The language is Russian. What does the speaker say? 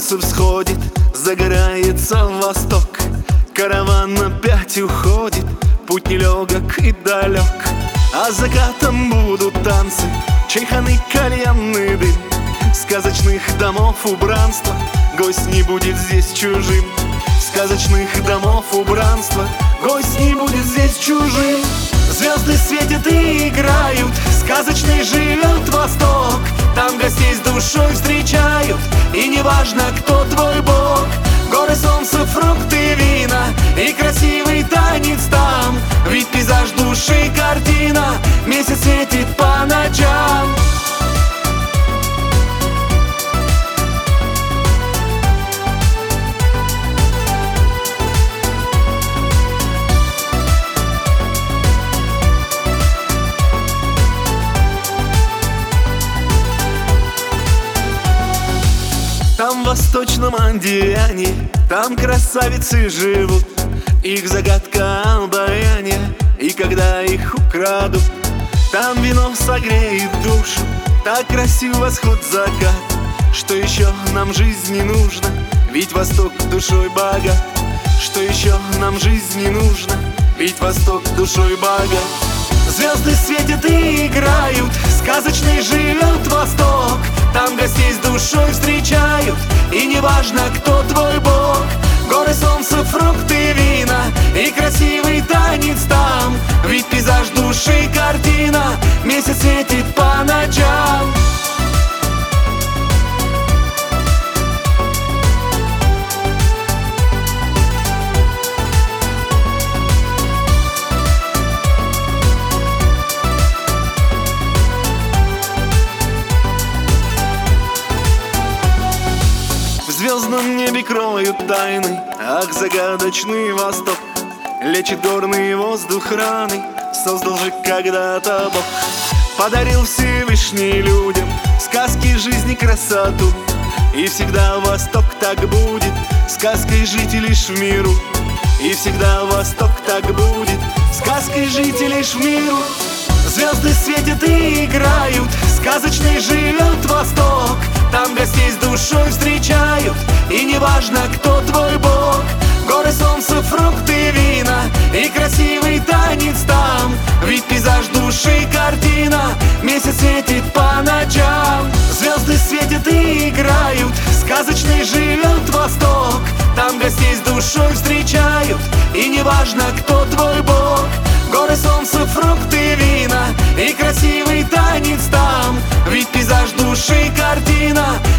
солнце всходит, загорается восток. Караван опять уходит, путь нелегок и далек. А закатом будут танцы, чайханы, кальянный дым. Сказочных домов убранства гость не будет здесь чужим. Сказочных домов убранства гость не будет здесь чужим. Звезды светят и играют, сказочный живет Восток. Там гостей с душой встречают, и неважно, кто твой бог. Горы, солнце, фрукты, вина и красивый танец там. Ведь пейзаж души картина, месяц светит по ночам. Там в восточном Андиане, там красавицы живут. Их загадка обаяния, и когда их украдут, там вино согреет душу, так красив восход-закат. Что еще нам в жизни нужно? Ведь Восток душой богат. Что еще нам в жизни нужно? Ведь Восток душой богат. Звезды светят и играют, сказочный живет Восток. Там гостей с душой встречают, и неважно, кто твой бог. Горы, солнце, фрукты, вина и красивый танец там. Ведь пейзаж души картина, месяц светит по ночам. В звездном небе кроют тайны, ах, загадочный Восток. Лечит горный воздух раны, создал же когда-то Бог. Подарил Всевышний людям сказки жизни красоту. И всегда Восток так будет сказкой жить лишь в миру. И всегда Восток так будет сказкой жить лишь в миру. Звезды светят и играют, сказочный живет Восток. Там гостей с душой встречают, и неважно, кто твой бог. Горы, солнце, фрукты, вина и красивый танец там. Ведь пейзаж души картина, месяц светит по ночам. Звезды светят и играют, сказочный живет Восток. Там гостей с душой встречают, и неважно, кто твой бог. Горы, солнце, фрукты, вина и красивый танец там. Ведь пейзаж души картина,